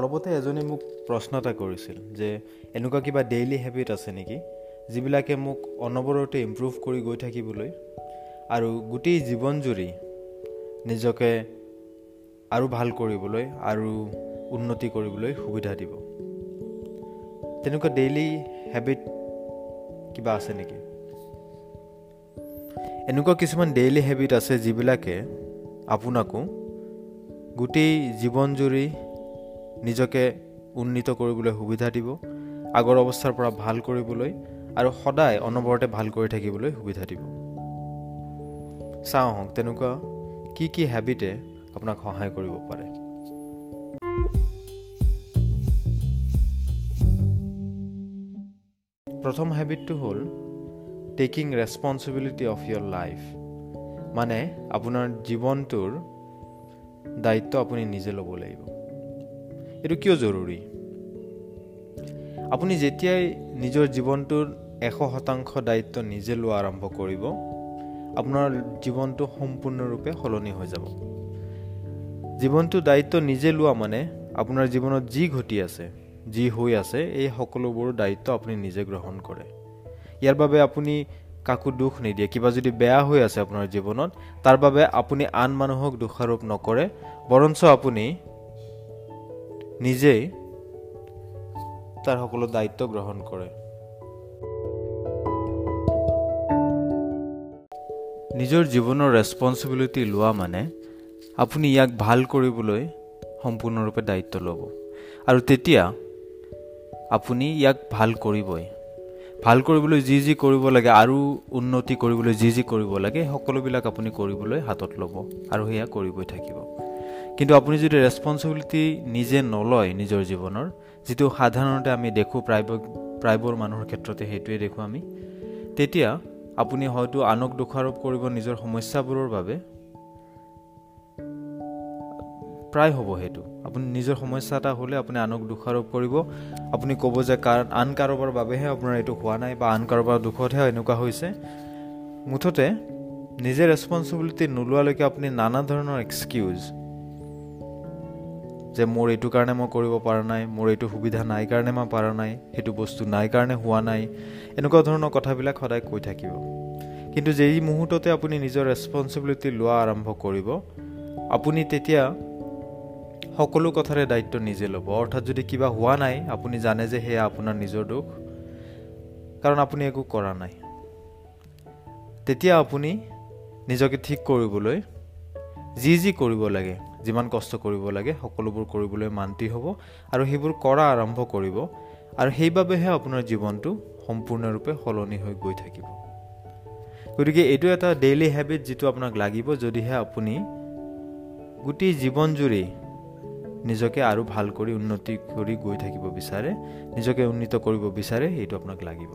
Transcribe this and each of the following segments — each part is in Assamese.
অলপতে এজনে মোক প্ৰশ্ন এটা কৰিছিল যে এনেকুৱা কিবা ডেইলি হেবিট আছে নেকি যিবিলাকে মোক অনবৰতে ইমপ্ৰুভ কৰি গৈ থাকিবলৈ আৰু গোটেই জীৱন জুৰি নিজকে আৰু ভাল কৰিবলৈ আৰু উন্নতি কৰিবলৈ সুবিধা দিব। তেনেকুৱা ডেইলি হেবিট কিবা আছে নেকি? এনেকুৱা কিছুমান ডেইলি হেবিট আছে যিবিলাকে আপোনাকো গোটেই জীৱন জুৰি নিজকে উন্নীত কৰিবলৈ সুবিধা দিব, আগৰ অৱস্থাৰ পৰা ভাল কৰিবলৈ আৰু সদায় অনবৰতে ভাল কৰি থাকিবলৈ সুবিধা দিব। চাওঁ আহক তেনেকুৱা কি কি হেবিটে আপোনাক সহায় কৰিব পাৰে। প্ৰথম হেবিটটো হ'ল taking responsibility of your life, মানে আপোনাৰ জীৱনটোৰ দায়িত্ব আপুনি নিজে ল'ব লাগিব। এইটো কিয় জৰুৰী? আপুনি যেতিয়াই নিজৰ জীৱনটোৰ 100% দায়িত্ব নিজে লোৱা আৰম্ভ কৰিব, আপোনাৰ জীৱনটো সম্পূৰ্ণৰূপে সলনি হৈ যাব। জীৱনটোৰ দায়িত্ব নিজে লোৱা মানে আপোনাৰ জীৱনত যি ঘটি আছে, যি হৈ আছে, এই সকলোবোৰ দায়িত্ব আপুনি নিজে গ্ৰহণ কৰে। ইয়াৰ বাবে আপুনি কাকো দুখ নিদিয়ে। কিবা যদি বেয়া হৈ আছে আপোনাৰ জীৱনত, তাৰ বাবে আপুনি আন মানুহক দোষাৰোপ নকৰে, বৰঞ্চ আপুনি নিজেই তাৰ সকলো দায়িত্ব গ্ৰহণ কৰে। নিজৰ জীৱনৰ ৰেছপনচিবিলিটি লোৱা মানে আপুনি ইয়াক ভাল কৰিবলৈ সম্পূৰ্ণৰূপে দায়িত্ব ল'ব, আৰু তেতিয়া আপুনি ইয়াক ভাল কৰিবই। ভাল কৰিবলৈ যি যি কৰিব লাগে আৰু উন্নতি কৰিবলৈ যি যি কৰিব লাগে, সকলোবিলাক আপুনি কৰিবলৈ হাতত ল'ব আৰু সেয়া কৰিবই থাকিব। কিন্তু আপুনি যদি ৰেছপনচিবিলিটি নিজে নলয় নিজৰ জীৱনৰ, যিটো সাধাৰণতে আমি দেখোঁ প্ৰায়বোৰ মানুহৰ ক্ষেত্ৰতে সেইটোৱে দেখোঁ আমি, তেতিয়া আপুনি হয়তো আনক দোষাৰোপ কৰিব নিজৰ সমস্যাবোৰৰ বাবে। প্ৰায় হ'ব সেইটো। আপুনি নিজৰ সমস্যা এটা হ'লে আপুনি আনক দোষাৰোপ কৰিব। আপুনি ক'ব যে আন কাৰোবাৰ বাবেহে আপোনাৰ এইটো হোৱা নাই, বা আন কাৰোবাৰ দুখতহে এনেকুৱা হৈছে। মুঠতে নিজে ৰেছপনচিবিলিটি নোলোৱালৈকে আপুনি নানা ধৰণৰ এক্সকিউজ, যে মোৰ এইটো কাৰণে মই কৰিব পৰা নাই, মোৰ এইটো সুবিধা নাই কাৰণে মই পৰা নাই, সেইটো বস্তু নাই কাৰণে হোৱা নাই, এনেকুৱা ধৰণৰ কথাবিলাক সদায় কৈ থাকিব। কিন্তু যেই মুহূৰ্ততে আপুনি নিজৰ ৰেছপনচিবিলিটি লোৱা আৰম্ভ কৰিব, আপুনি তেতিয়া সকলো কথাৰে দায়িত্ব নিজে ল'ব। অৰ্থাৎ যদি কিবা হোৱা নাই, আপুনি জানে যে সেয়া আপোনাৰ নিজৰ দোষ, কাৰণ আপুনি একো কৰা নাই। তেতিয়া আপুনি নিজকে ঠিক কৰিবলৈ যি যি কৰিব লাগে, যিমান কষ্ট কৰিব লাগে, সকলোবোৰ কৰিবলৈ মান্তি হ'ব আৰু সেইবোৰ কৰা আৰম্ভ কৰিব, আৰু সেইবাবেহে আপোনাৰ জীৱনটো সম্পূৰ্ণৰূপে সলনি হৈ গৈ থাকিব। গতিকে এইটো এটা ডেইলি হেবিট যিটো আপোনাক লাগিব, যদিহে আপুনি গোটেই জীৱন জুৰি নিজকে আৰু ভাল কৰি উন্নতি কৰি গৈ থাকিব বিচাৰে, নিজকে উন্নীত কৰিব বিচাৰে, এইটো আপোনাক লাগিব।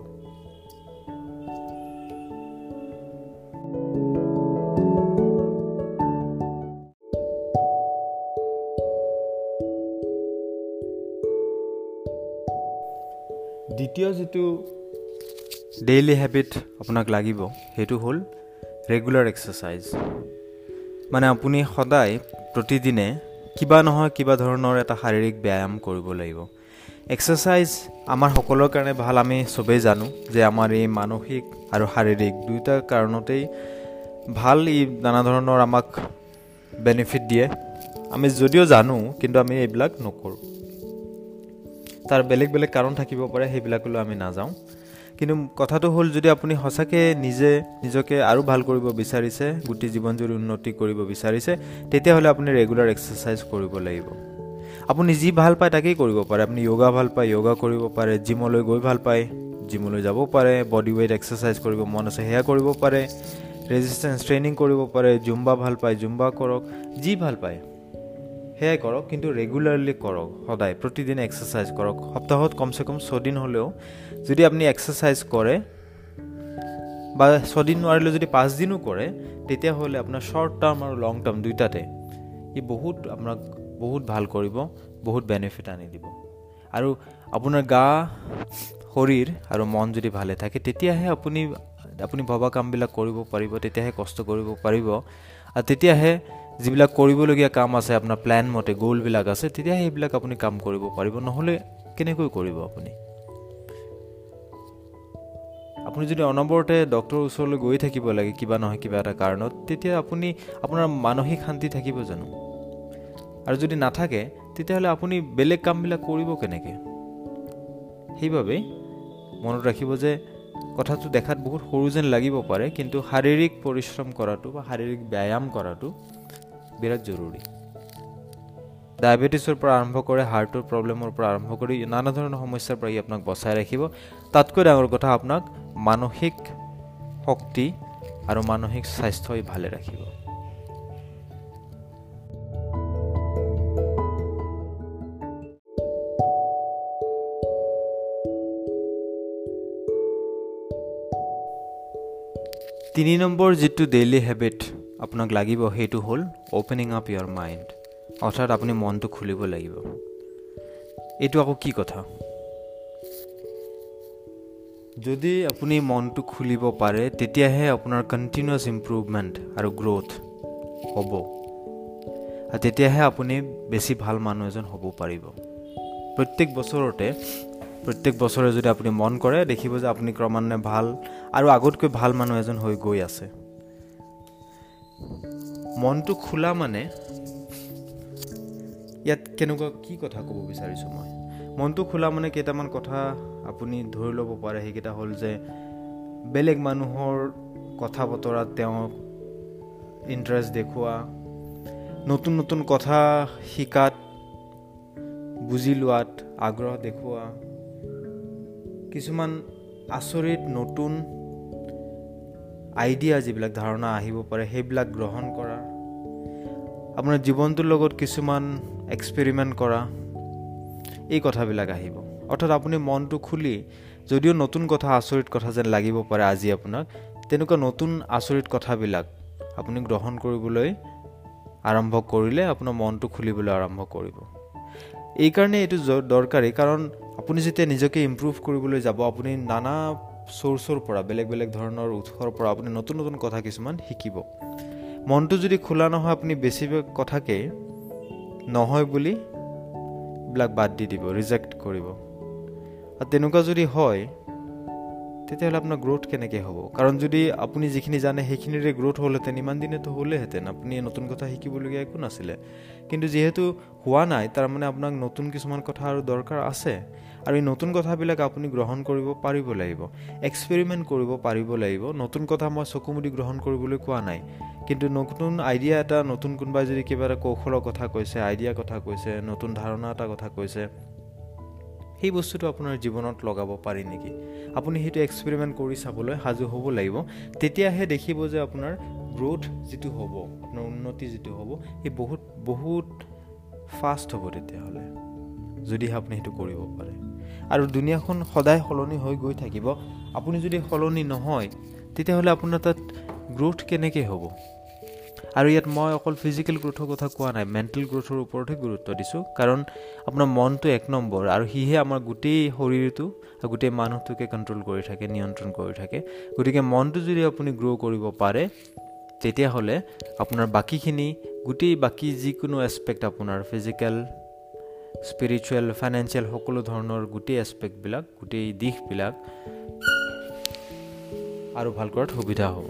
দ্বিতীয় যিটো ডেইলি হেবিট আপোনাক লাগিব, সেইটো হ'ল ৰেগুলাৰ এক্সাৰচাইজ। মানে আপুনি সদায় প্ৰতিদিনে কিবা নহয় কিবা ধৰণৰ এটা শাৰীৰিক ব্যায়াম কৰিব লাগিব। এক্সাৰচাইজ আমাৰ সকলোৰ কাৰণে ভাল। আমি চবেই জানো যে আমাৰ এই মানসিক আৰু শাৰীৰিক দুয়োটা কাৰণতেই ভাল। ই নানা ধৰণৰ আমাক বেনিফিট দিয়ে। আমি যদিও জানো, কিন্তু আমি এইবিলাক নকৰোঁ। তাৰ বেলেগ বেলেগ কাৰণ থাকিব পাৰে, সেইবিলাকলৈ আমি নাযাওঁ। কিন্তু কথাটো হ'ল, যদি আপুনি সঁচাকৈ নিজকে আৰু ভাল কৰিব বিচাৰিছে, গোটেই জীৱন জুৰি উন্নতি কৰিব বিচাৰিছে, তেতিয়াহ'লে আপুনি ৰেগুলাৰ এক্সাৰচাইজ কৰিব লাগিব। আপুনি যি ভাল পায় তাকেই কৰিব পাৰে। আপুনি য়োগা ভাল পায়, য়োগা কৰিব পাৰে। জিমলৈ গৈ ভাল পায়, জিমলৈ যাব পাৰে। বডি ৱেইট এক্সাৰচাইজ কৰিব মন আছে, সেয়া কৰিব পাৰে। ৰেজিষ্টেঞ্চ ট্ৰেইনিং কৰিব পাৰে। জুম্বা ভাল পায়, জুম্বা কৰক। যি ভাল পায় সেয়াই কৰক, কিন্তু ৰেগুলাৰলি কৰক। সদায় প্ৰতিদিনে এক্সাৰচাইজ কৰক। সপ্তাহত কমচে কম 6 দিন হ'লেও যদি আপুনি এক্সাৰচাইজ কৰে, বা 6 দিন নোৱাৰিলে যদি 5 দিনো কৰে, তেতিয়াহ'লে আপোনাৰ শ্বৰ্ট টাৰ্ম আৰু লং টাৰ্ম দুয়োটাতে ই আপোনাক বহুত ভাল কৰিব, বহুত বেনিফিট আনি দিব। আৰু আপোনাৰ গা, শৰীৰ আৰু মন যদি ভালে থাকে, তেতিয়াহে আপুনি ভবা কামবিলাক কৰিব পাৰিব, তেতিয়াহে কষ্ট কৰিব পাৰিব, আৰু তেতিয়াহে যিবিলাক কৰিবলগীয়া কাম আছে আপোনাৰ প্ল্যান মতে গ'লবিলাক আছে তেতিয়া সেইবিলাক আপুনি কাম কৰিব পাৰিব নহ'লে কেনেকৈ কৰিব আপুনি যদি অনবৰতে ডক্টৰৰ ওচৰলৈ গৈ থাকিব লাগে কিবা নহয় কিবা এটা কাৰণত তেতিয়া আপুনি আপোনাৰ মানসিক শান্তি থাকিব জানো আৰু যদি নাথাকে তেতিয়াহ'লে আপুনি বেলেগ কামবিলাক কৰিব কেনেকৈ সেইবাবে মনত ৰাখিব যে কথাটো দেখাত বহুত সৰু যেন লাগিব পাৰে কিন্তু শাৰীৰিক পৰিশ্ৰম কৰাটো বা শাৰীৰিক ব্যায়াম কৰাটো বিৰাট জৰুৰী ডায়েবেটিছৰ পৰা আৰম্ভ কৰে হাৰ্টৰ প্ৰব্লেমৰ পৰা আৰম্ভ কৰি নানা ধৰণৰ সমস্যাৰ পৰা ই আপোনাক বচাই ৰাখিব তাতকৈ ডাঙৰ কথা আপোনাক মানসিক শক্তি আৰু মানসিক স্বাস্থ্যই ভালে ৰাখিব তিনি নম্বৰ যিটো ডেইলি হেবিট আপোনাক লাগিব সেইটো হ'ল অপেনিং আপ ইয়ৰ মাইণ্ড অৰ্থাৎ আপুনি মনটো খুলিব লাগিব এইটো আকৌ কি কথা যদি আপুনি মনটো খুলিব পাৰে তেতিয়াহে আপোনাৰ কণ্টিনিউৱাছ ইম্প্ৰুভমেণ্ট আৰু গ্ৰোথ হ'ব আৰু তেতিয়াহে আপুনি বেছি ভাল মানুহ এজন হ'ব পাৰিব প্ৰত্যেক বছৰে যদি আপুনি মন কৰে দেখিব যে আপুনি ক্ৰমান্বয়ে ভাল আৰু আগতকৈ ভাল মানুহ এজন হৈ গৈ আছে মনটো খোলা মানে ইয়াত কেনেকুৱা কি কথা ক'ব বিচাৰিছোঁ মই মনটো খোলা মানে কেইটামান কথা আপুনি ধৰি ল'ব পাৰে সেইকেইটা হ'ল যে বেলেগ মানুহৰ কথা বতৰাত তেওঁক ইণ্টাৰেষ্ট দেখুওৱা নতুন নতুন কথা শিকাত বুজি লোৱাত আগ্ৰহ দেখুওৱা কিছুমান আচৰিত নতুন আইডিয়া যিবিলাক ধাৰণা আহিব পাৰে সেইবিলাক গ্ৰহণ কৰা আপোনাৰ জীৱনটোৰ লগত কিছুমান এক্সপেৰিমেণ্ট কৰা এই কথাবিলাক আহিব অৰ্থাৎ আপুনি মনটো খুলি যদিও নতুন কথা আচৰিত কথা যেন লাগিব পাৰে আজি আপোনাক তেনেকুৱা নতুন আচৰিত কথাবিলাক আপুনি গ্ৰহণ কৰিবলৈ আৰম্ভ কৰিলে আপোনাৰ মনটো খুলিবলৈ আৰম্ভ কৰিব এইকাৰণে এইটো দৰকাৰী কাৰণ আপুনি যেতিয়া নিজকে ইম্প্ৰুভ কৰিবলৈ যাব আপুনি নানা চ'ৰ্চৰ পৰা বেলেগ বেলেগ ধৰণৰ উৎসৰ পৰা আপুনি নতুন নতুন কথা কিছুমান শিকিব মনটো যদি খোলা নহয় আপুনি বেছিভাগ কথাকে নহয় বুলি বিলাক বাদ দি দিব ৰিজেক্ট কৰিব আৰু তেনেকুৱা যদি হয় তেতিয়াহ'লে আপোনাৰ গ্ৰোথ কেনেকৈ হ'ব কাৰণ যদি আপুনি যিখিনি জানে সেইখিনিৰে গ্ৰোথ হ'লহেঁতেন ইমান দিনেতো হ'লেহেঁতেন আপুনি নতুন কথা শিকিবলগীয়া একো নাছিলে কিন্তু যিহেতু হোৱা নাই তাৰমানে আপোনাক নতুন কিছুমান কথা আৰু দৰকাৰ আছে আৰু এই নতুন কথাবিলাক আপুনি গ্ৰহণ কৰিব পাৰিব লাগিব এক্সপেৰিমেণ্ট কৰিব পাৰিব লাগিব নতুন কথা মই চকুমুদি গ্ৰহণ কৰিবলৈ কোৱা নাই কিন্তু নতুন আইডিয়া এটা নতুন কোনোবাই যদি কিবা এটা কৌশলৰ কথা কৈছে আইডিয়া কথা কৈছে নতুন ধাৰণা এটা কথা কৈছে সেই বস্তুটো আপোনাৰ জীৱনত লগাব পাৰি নেকি আপুনি সেইটো এক্সপেৰিমেণ্ট কৰি চাবলৈ সাজু হ'ব লাগিব তেতিয়াহে দেখিব যে আপোনাৰ গ্ৰোথ যিটো হ'ব আপোনাৰ উন্নতি যিটো হ'ব সেই বহুত ফাষ্ট হ'ব তেতিয়াহ'লে যদিহে আপুনি সেইটো কৰিব পাৰে আৰু দুনিয়াখন সদায় সলনি হৈ গৈ থাকিব আপুনি যদি সলনি নহয় তেতিয়াহ'লে আপোনাৰ তাত গ্ৰোথ কেনেকৈ হ'ব আৰু ইয়াত মই অকল ফিজিকেল গ্ৰোথৰ কথা কোৱা নাই মেণ্টেল গ্ৰোথৰ ওপৰতহে গুৰুত্ব দিছোঁ কাৰণ আপোনাৰ মনটো এক নম্বৰ আৰু সিহে আমাৰ গোটেই শৰীৰটো আৰু গোটেই মানুহটোকে কণ্ট্ৰল কৰি থাকে নিয়ন্ত্ৰণ কৰি থাকে গতিকে মনটো যদি আপুনি গ্ৰ' কৰিব পাৰে তেতিয়াহ'লে আপোনাৰ বাকীখিনি বাকী যিকোনো এছপেক্ট আপোনাৰ ফিজিকেল স্পিৰিচুৱেল ফাইনেন্সিয়েল সকলো ধৰণৰ গোটেই এছপেক্টবিলাক গোটেই দিশবিলাক আৰু ভাল কৰাত সুবিধা হ'ব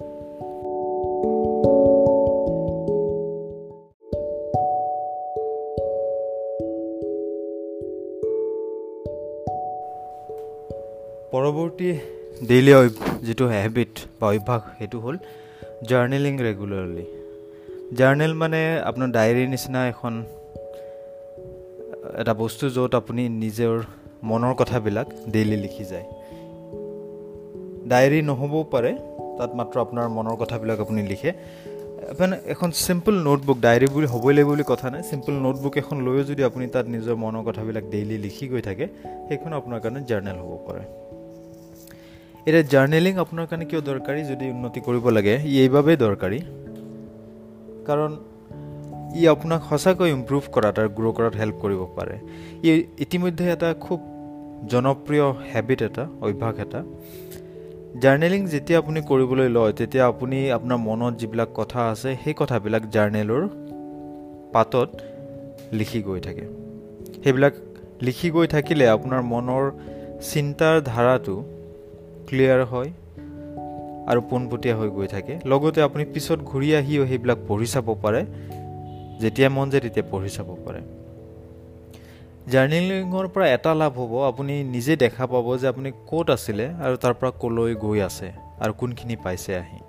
পৰৱৰ্তী ডেইলি যিটো হেবিট বা অভ্যাস সেইটো হ'ল জাৰ্নেলিং ৰেগুলাৰলি জাৰ্নেল মানে আপোনাৰ ডায়েৰীৰ নিচিনা এটা বস্তু য'ত আপুনি নিজৰ মনৰ কথাবিলাক ডেইলি লিখি যায় ডায়েৰী নহ'বও পাৰে তাত মাত্ৰ আপোনাৰ মনৰ কথাবিলাক আপুনি লিখে এখন চিম্পল নোটবুক ডায়েৰী বুলি হ'বই লাগিব বুলি কথা নাই চিম্পল নোটবুক এখন লৈও যদি আপুনি তাত নিজৰ মনৰ কথাবিলাক ডেইলি লিখি গৈ থাকে সেইখন আপোনাৰ কাৰণে জাৰ্নেল হ'ব পাৰে এতিয়া জাৰ্নেলিং আপোনাৰ কাৰণে কিয় দৰকাৰী যদি উন্নতি কৰিব লাগে এইবাবেই দৰকাৰী কাৰণ ই আপোনাক সঁচাকৈ ইম্প্ৰুভ কৰাত আৰু গ্ৰ' কৰাত হেল্প কৰিব পাৰে ইতিমধ্যে এটা খুব জনপ্ৰিয় হেবিট অভ্যাস জাৰ্নেলিং যেতিয়া আপুনি কৰিবলৈ লয় তেতিয়া আপুনি আপোনাৰ মনত যিবিলাক কথা আছে সেই কথাবিলাক জাৰ্নেলৰ পাতত লিখি গৈ থাকে। সেইবিলাক লিখি গৈ থাকিলে আপোনাৰ মনৰ চিন্তাৰ ধাৰাটো ক্লিয়াৰ হয় আৰু পোনপটীয়া হৈ গৈ থাকে। লগতে আপুনি পিছত ঘূৰি আহিও সেইবিলাক পঢ়ি চাব পাৰে, যেতিয়া মন যায় তেতিয়া পঢ়ি চাব পাৰে। জাৰ্নেলিঙৰ পৰা এটা লাভ হ'ব, আপুনি নিজে দেখা পাব যে আপুনি ক'ত আছিলে আৰু তাৰ পৰা ক'লৈ গৈ আছে আৰু কোনখিনি পাইছে আহি।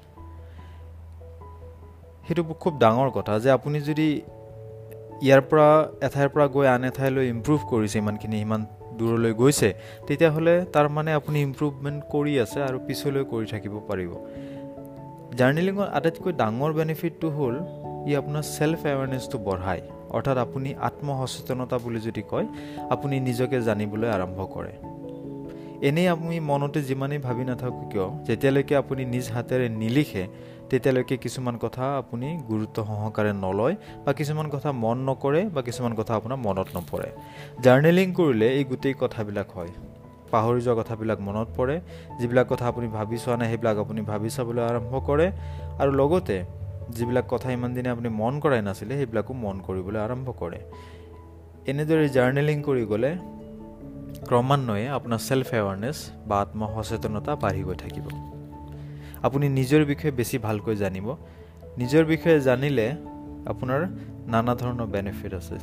সেইটো খুব ডাঙৰ কথা যে আপুনি যদি ইয়াৰ পৰা এঠাইৰ পৰা গৈ আন এঠাইলৈ ইম্প্ৰুভ কৰিছে, সিমান দূৰলৈ গৈছে, তেতিয়াহ'লে তাৰ মানে আপুনি ইম্প্ৰুভমেণ্ট কৰি আছে আৰু পিছলৈ কৰি থাকিব পাৰিব। জাৰ্নেলিঙৰ আটাইতকৈ ডাঙৰ বেনিফিটটো হ'ল ই আপোনাৰ ছেল্ফ এৱাৰনেছটো বঢ়ায়। অৰ্থাৎ আপুনি আত্মসচেতনতা বুলি যদি কয়, আপুনি নিজকে জানিবলৈ আৰম্ভ কৰে। এনেই আপুনি মনতে যিমানেই ভাবি নাথাকক কিয়, যেতিয়ালৈকে আপুনি নিজ হাতেৰে নিলিখে তেতিয়ালৈকে কিছুমান কথা আপুনি গুৰুত্ব সহকাৰে নলয় বা কিছুমান কথা মন নকৰে বা কিছুমান কথা আপোনাৰ মনত নপৰে। জাৰ্নেলিং কৰিলে এই গোটেই কথাবিলাক হয়। পাহৰি যোৱা কথাবিলাক মনত পৰে, যিবিলাক কথা আপুনি ভাবি চোৱা নাই সেইবিলাক আপুনি ভাবি চাবলৈ আৰম্ভ কৰে, আৰু লগতে যিবিলাক কথা ইমান দিনে আপুনি মন কৰাই নাছিলে সেইবিলাকো মন কৰিবলৈ আৰম্ভ কৰে। এনেদৰে জাৰ্নেলিং কৰি গ'লে ক্ৰমান্বয়ে আপোনাৰ ছেল্ফ এৱাৰনেছ বা আত্মসচেতনতা বাঢ়ি গৈ থাকিব। আপুনি নিজৰ বিষয়ে বেছি ভালকৈ জানিব। নিজৰ বিষয়ে জানিলে আপোনাৰ নানা ধৰণৰ বেনিফিট আছে।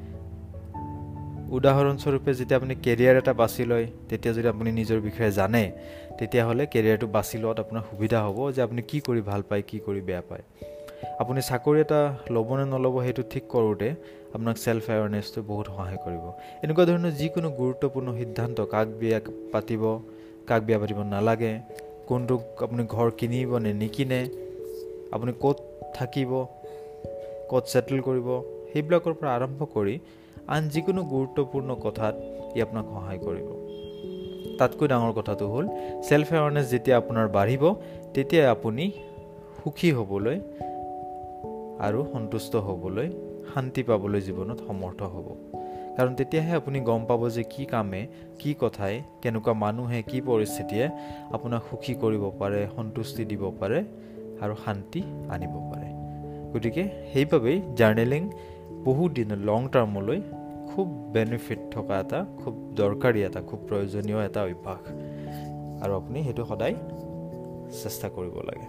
উদাহৰণস্বৰূপে যেতিয়া আপুনি কেৰিয়াৰ এটা বাছি লয়, তেতিয়া যদি আপুনি নিজৰ বিষয়ে জানে তেতিয়াহ'লে কেৰিয়াৰটো বাছি লোৱাত আপোনাৰ সুবিধা হ'ব যে আপুনি কি কৰি ভাল পায়, কি কৰি বেয়া পায়। আপুনি চাকৰি এটা ল'ব নে নল'ব সেইটো ঠিক কৰোঁতে আপোনাক ছেল্ফ এৱাৰনেছটো বহুত সহায় কৰিব। এনেকুৱা ধৰণৰ যিকোনো গুৰুত্বপূৰ্ণ সিদ্ধান্ত, কাক বিয়া পাতিব নালাগে, কোনটো আপুনি ঘৰ কিনিব নে নিকিনে, আপুনি ক'ত থাকিব, ক'ত ছেটেল কৰিব, সেইবিলাকৰ পৰা আৰম্ভ কৰি আন যিকোনো গুৰুত্বপূৰ্ণ কথাত ই আপোনাক সহায় কৰিব। তাতকৈ ডাঙৰ কথাটো হ'ল ছেল্ফ এৱাৰনেছ যেতিয়া আপোনাৰ বাঢ়িব তেতিয়া আপুনি সুখী হ'বলৈ আৰু সন্তুষ্ট হ'বলৈ, শান্তি পাবলৈ জীৱনত সমৰ্থ হ'ব। কাৰণ তেতিয়াহে আপুনি গম পাব যে কি কামে, কি কথাই, কেনেকুৱা মানুহে, কি পৰিস্থিতিয়ে আপোনাক সুখী কৰিব পাৰে, সন্তুষ্টি দিব পাৰে আৰু শান্তি আনিব পাৰে। গতিকে সেইবাবেই জাৰ্নেলিং বহুত দিন লং টাৰ্মলৈ খুব বেনিফিট থকা এটা, খুব দৰকাৰী এটা, খুব প্ৰয়োজনীয় এটা অভ্যাস, আৰু আপুনি সেইটো সদায় চেষ্টা কৰিব লাগে।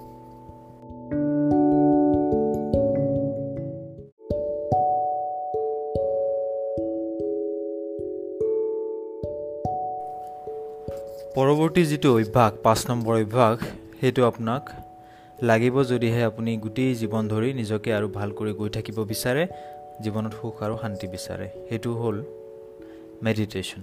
পৰৱৰ্তী যিটো অভ্যাস, 5 নম্বৰ অভ্যাস, সেইটো আপোনাক লাগিব যদিহে আপুনি গোটেই জীৱন ধৰি নিজকে আৰু ভাল কৰি গৈ থাকিব বিচাৰে, জীৱনত সুখ আৰু শান্তি বিচাৰে। সেইটো হ'ল মেডিটেশ্যন।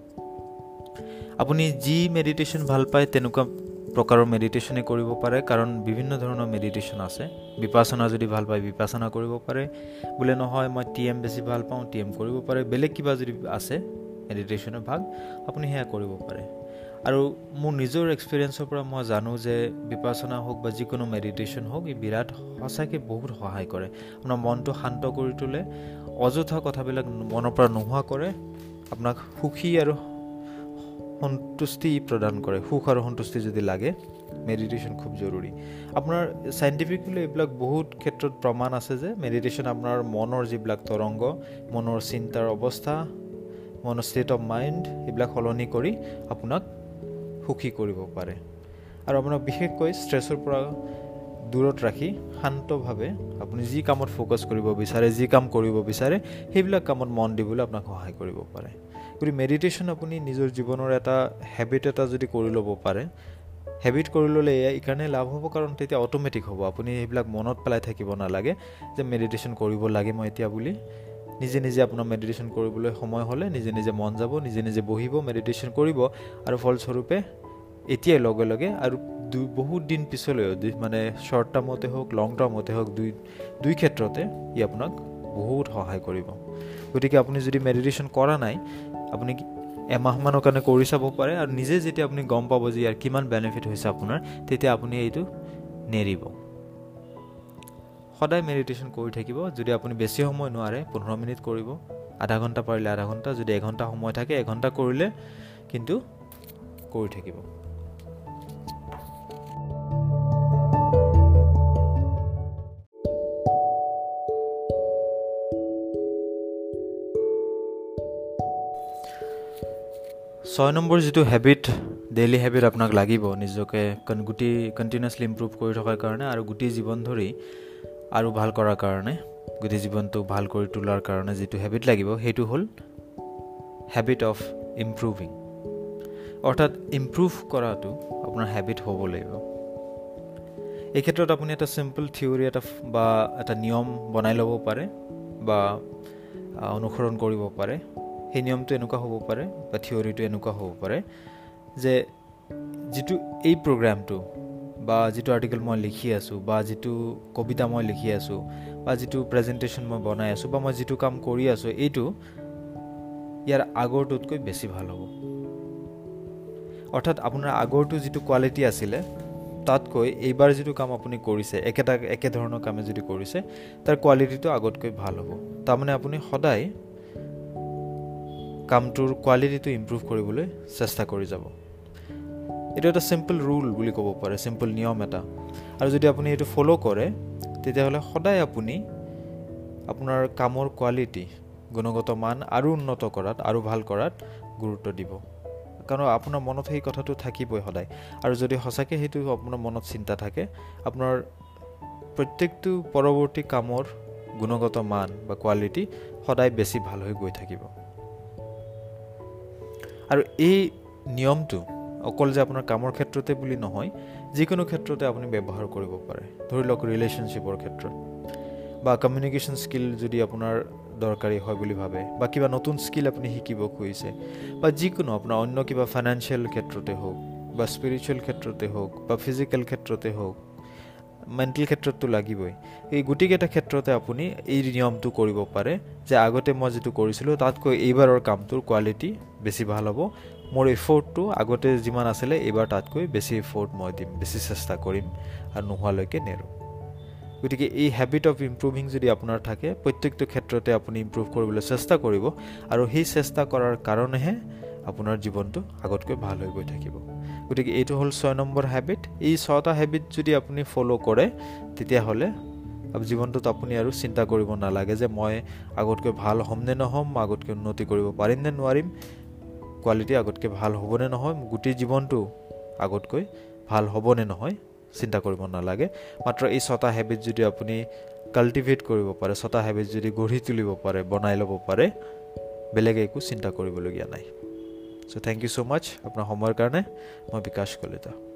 আপুনি যি মেডিটেশ্যন ভাল পায় তেনেকুৱা প্ৰকাৰৰ মেডিটেশ্যনে কৰিব পাৰে, কাৰণ বিভিন্ন ধৰণৰ মেডিটেশ্যন আছে। বিপাসনা যদি ভাল পায় বিপাসনা কৰিব পাৰে, বোলে নহয় মই TM বেছি ভাল পাওঁ TM কৰিব পাৰে, বেলেগ কিবা যদি আছে মেডিটেশ্যনৰ ভাগ আপুনি সেয়া কৰিব পাৰে। আৰু মোৰ নিজৰ এক্সপিৰিয়েঞ্চৰ পৰা মই জানো যে বিপাসনা হওক বা যিকোনো মেডিটেশ্যন হওক, ই বিৰাট সঁচাকৈ বহুত সহায় কৰে। আপোনাৰ মনটো শান্ত কৰি তোলে, অযথা কথাবিলাক মনৰ পৰা নোহোৱা কৰে, আপোনাক সুখী আৰু সন্তুষ্টি প্ৰদান কৰে। সুখ আৰু সন্তুষ্টি যদি লাগে, মেডিটেশ্যন খুব জৰুৰী। আপোনাৰ চাইণ্টিফিকেলি এইবিলাক বহুত ক্ষেত্ৰত প্ৰমাণ আছে যে মেডিটেশ্যন আপোনাৰ মনৰ যিবিলাক তৰংগ, মনৰ চিন্তাৰ অৱস্থা, মনৰ ষ্টেট অফ মাইণ্ড, এইবিলাক সলনি কৰি আপোনাক সুখী কৰিব পাৰে। আৰু আপোনাক বিশেষকৈ ষ্ট্ৰেছৰ পৰা দূৰত ৰাখি শান্তভাৱে আপুনি যি কামত ফ'কাছ কৰিব বিচাৰে, যি কাম কৰিব বিচাৰে, সেইবিলাক কামত মন দিবলৈ আপোনাক সহায় কৰিব পাৰে। গতিকে মেডিটেশ্যন আপুনি নিজৰ জীৱনৰ এটা হেবিট এটা যদি কৰি ল'ব পাৰে, হেবিট কৰি ল'লে এই কাৰণে লাভ হ'ব, কাৰণ তেতিয়া অট'মেটিক হ'ব। আপুনি সেইবিলাক মনত পেলাই থাকিব নালাগে যে মেডিটেশ্যন কৰিব লাগে মই এতিয়া বুলি। নিজে নিজে আপোনাৰ মেডিটেশ্যন কৰিবলৈ সময় হ'লে নিজে নিজে মন যাব, নিজে নিজে বহিব, মেডিটেশ্যন কৰিব, আৰু ফলস্বৰূপে এতিয়াই লগে লগে আৰু বহুত দিন পিছলৈও, মানে শ্বৰ্ট টাৰ্মতে হওক লং টাৰ্মতে হওক, দুই ক্ষেত্ৰতে ই আপোনাক বহুত সহায় কৰিব। গতিকে আপুনি যদি মেডিটেশ্যন কৰা নাই, আপুনি এমাহমানৰ কাৰণে কৰি চাব পাৰে, আৰু নিজে যেতিয়া আপুনি গম পাব যে ইয়াৰ কিমান বেনিফিট হৈছে আপোনাৰ, তেতিয়া আপুনি এইটো নেৰিব। সদায় মেডিটেশ্যন কৰি থাকিব। যদি আপুনি বেছি সময় নোৱাৰে 15 মিনিট কৰিব, আধা ঘণ্টা পাৰিলে আধা ঘণ্টা, যদি এঘণ্টা সময় থাকে 1 ঘণ্টা কৰিলে কিন্তু কৰি থাকিব। 6 নম্বৰ যিটো হেবিট ডেইলি হেবিট আপোনাক লাগিব নিজকে কণ্টিনিউৱাছলি ইম্প্ৰুভ কৰি থকাৰ কাৰণে আৰু গোটেই জীৱন ধৰি আৰু ভাল কৰাৰ কাৰণে গোটেই জীৱনটো ভাল কৰি তোলাৰ কাৰণে যিটো হেবিট লাগিব সেইটো হ'ল হেবিট অফ ইম্প্ৰুভিং। অৰ্থাৎ ইম্প্ৰুভ কৰাটো আপোনাৰ হেবিট হ'ব লাগিব। এই ক্ষেত্ৰত আপুনি এটা চিম্পল থিয়ৰী বা এটা নিয়ম বনাই ল'ব পাৰে বা অনুসৰণ কৰিব পাৰে। সেই নিয়মটো এনেকুৱা হ'ব পাৰে বা থিয়ৰীটো এনেকুৱা হ'ব পাৰে যে যিটো এই প্ৰগ্ৰামটো বা যিটো আৰ্টিকেল মই লিখি আছোঁ বা যিটো কবিতা মই লিখি আছোঁ বা যিটো প্ৰেজেণ্টেশ্যন মই বনাই আছোঁ বা মই যিটো কাম কৰি আছোঁ এইটো ইয়াৰ আগৰটোতকৈ বেছি ভাল হ'ব। অৰ্থাৎ আপোনাৰ আগৰটো যিটো কোৱালিটি আছিলে তাতকৈ এইবাৰ যিটো কাম আপুনি কৰিছে একে ধৰণৰ কামে যদি কৰিছে তাৰ কোৱালিটিটো আগতকৈ ভাল হ'ব। তাৰমানে আপুনি সদায় কামটোৰ কোৱালিটিটো ইম্প্ৰুভ কৰিবলৈ চেষ্টা কৰি যাব। এইটো এটা চিম্পল ৰুল বুলি ক'ব পাৰে, চিম্পল নিয়ম এটা। আৰু যদি আপুনি এইটো ফ'ল' কৰে তেতিয়াহ'লে সদায় আপুনি আপোনাৰ কামৰ কোৱালিটি গুণগত মান আৰু উন্নত কৰাত আৰু ভাল কৰাত গুৰুত্ব দিব। কাৰণ আপোনাৰ মনত সেই কথাটো থাকিবই সদায়। আৰু যদি সঁচাকৈ সেইটো আপোনাৰ মনত চিন্তা থাকে আপোনাৰ প্ৰত্যেকটো পৰৱৰ্তী কামৰ গুণগত মান বা কোৱালিটি সদায় বেছি ভাল হৈ গৈ থাকিব। আৰু এই নিয়মটো অকল যে আপোনাৰ কামৰ ক্ষেত্ৰতে বুলি নহয়, যিকোনো ক্ষেত্ৰতে আপুনি ব্যৱহাৰ কৰিব পাৰে। ধৰি লওক ৰিলেশ্যনশ্বিপৰ ক্ষেত্ৰত বা কমিউনিকেশ্যন স্কিল যদি আপোনাৰ দৰকাৰী হয় বুলি ভাবে বা কিবা নতুন স্কিল আপুনি শিকিব খুজিছে বা যিকোনো আপোনাৰ অন্য কিবা ফাইনেন্সিয়েল ক্ষেত্ৰতে হওক বা স্পিৰিচুৱেল ক্ষেত্ৰতে হওক বা ফিজিকেল ক্ষেত্ৰতে হওক, মেণ্টেল ক্ষেত্ৰততো লাগিবই। এই গোটেইকেইটা ক্ষেত্ৰতে আপুনি এই নিয়মটো কৰিব পাৰে যে আগতে মই যিটো কৰিছিলোঁ তাতকৈ এইবাৰৰ কামটোৰ কোৱালিটি বেছি ভাল হ'ব। মোৰ এফৰ্টটো আগতে যিমান আছিলে এইবাৰ তাতকৈ বেছি এফৰ্ট মই দিম, বেছি চেষ্টা কৰিম আৰু নোহোৱালৈকে নেৰোঁ। গতিকে এই হেবিট অফ ইম্প্ৰুভিং যদি আপোনাৰ থাকে প্ৰত্যেকটো ক্ষেত্ৰতে আপুনি ইম্প্ৰুভ কৰিবলৈ চেষ্টা কৰিব আৰু সেই চেষ্টা কৰাৰ কাৰণেহে আপোনাৰ জীৱনটো আগতকৈ ভাল হৈ গৈ থাকিব। গতিকে এইটো হ'ল 6 নম্বৰ হেবিট। এই 6টা হেবিট যদি আপুনি ফ'ল' কৰে তেতিয়াহ'লে জীৱনটোত আপুনি আৰু চিন্তা কৰিব নালাগে যে মই আগতকৈ ভাল হ'ম নে নহ'ম, মই আগতকৈ উন্নতি কৰিব পাৰিম নে নোৱাৰিম, কোৱালিটি আগতকৈ ভাল হ'ব নে নহয়, গোটেই জীৱনটো আগতকৈ ভাল হ'ব নে নহয় চিন্তা কৰিব নালাগে। মাত্ৰ এই 6টা হেবিট যদি আপুনি কাল্টিভেট কৰিব পাৰে, 6টা হেবিট যদি গঢ়ি তুলিব পাৰে, বনাই ল'ব পাৰে, বেলেগ একো চিন্তা কৰিবলগীয়া নাই। চ' থেংক ইউ ছ' মাছ আপোনাৰ সময়ৰ কাৰণে। মই বিকাশ কলিতা।